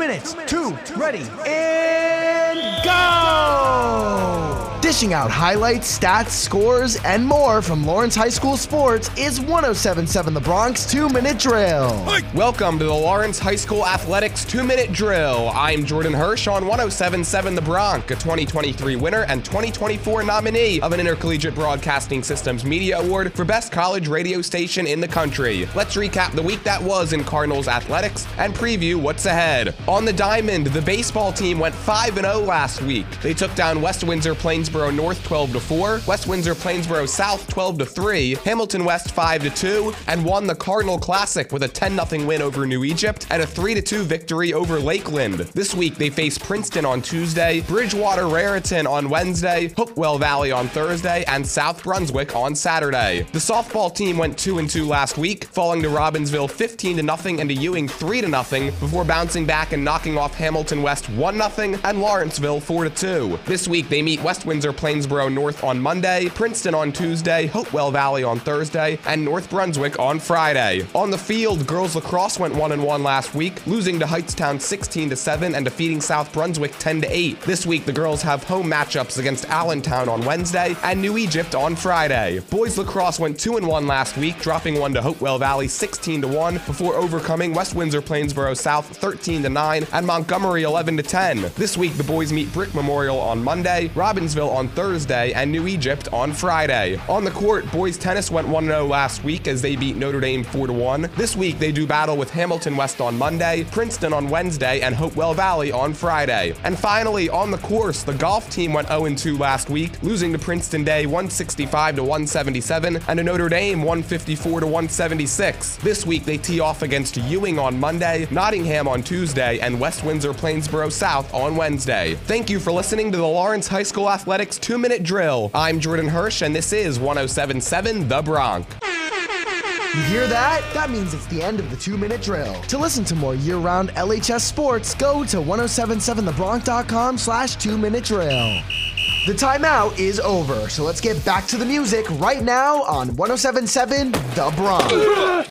minutes, ready, and go! Dishing out highlights, stats, scores, and more from Lawrence High School Sports is 107.7 The Bronx 2-Minute Drill. Welcome to the Lawrence High School Athletics 2-Minute Drill. I'm Jordan Hirsch on 107.7 The Bronx, a 2023 winner and 2024 nominee of an Intercollegiate Broadcasting Systems Media Award for Best College Radio Station in the country. Let's recap the week that was in Cardinals athletics and preview what's ahead. On the diamond, the baseball team went 5-0 last week. They took down West Windsor Plainsboro North 12-4, West Windsor Plainsboro South 12-3, Hamilton West 5-2, and won the Cardinal Classic with a 10-0 win over New Egypt and a 3-2 victory over Lakeland. This week they face Princeton on Tuesday, Bridgewater Raritan on Wednesday, Hopewell Valley on Thursday, and South Brunswick on Saturday. The softball team went 2-2 last week, falling to Robbinsville 15-0 and to Ewing 3-0 before bouncing back and knocking off Hamilton West 1-0 and Lawrenceville 4-2. This week they meet West Windsor Plainsboro North on Monday, Princeton on Tuesday, Hopewell Valley on Thursday, and North Brunswick on Friday. On the field, girls lacrosse went 1-1 last week, losing to Hightstown 16-7 and defeating South Brunswick 10-8. This week the girls have home matchups against Allentown on Wednesday and New Egypt on Friday. Boys lacrosse went 2-1 last week, dropping one to Hopewell Valley 16-1 before overcoming West Windsor Plainsboro South 13-9 and Montgomery 11-10. This week the boys meet Brick Memorial on Monday, Robbinsville on Thursday, and New Egypt on Friday. On the court, boys tennis went 1-0 last week as they beat Notre Dame 4-1. This week they do battle with Hamilton West on Monday, Princeton on Wednesday, and Hopewell Valley on Friday. And finally, on the course, the golf team went 0-2 last week, losing to Princeton Day 165-177 and to Notre Dame 154-176. This week they tee off against Ewing on Monday, Nottingham on Tuesday, and West Windsor Plainsboro South on Wednesday. Thank you for listening to the Lawrence High School Athletics 2-Minute Drill. I'm Jordan Hirsch, and this is 107.7 The Bronx. You hear that? That means it's the end of the 2-Minute Drill. To listen to more year-round LHS sports, go to 1077thebronx.com/2-minute drill. The timeout is over, so let's get back to the music right now on 107.7 The Bronx.